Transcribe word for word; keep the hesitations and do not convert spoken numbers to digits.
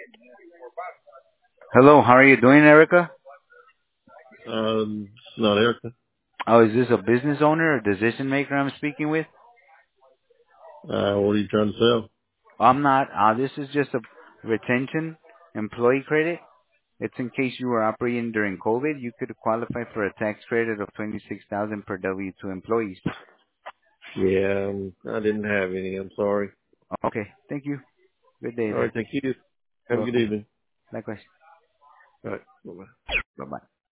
Hello, how are you doing, Erica? Um, it's not Erica. Oh, is this a business owner or decision maker I'm speaking with? Uh, what are you trying to sell? I'm not. Uh, this is just a retention employee credit. It's in case you were operating during COVID, you could qualify for a tax credit of twenty-six thousand per W two employees. Yeah, um, I didn't have any. I'm sorry. Okay, thank you. Good day All right, there. thank you. You're Have a good welcome. evening. Likewise. All right, bye bye. Bye bye.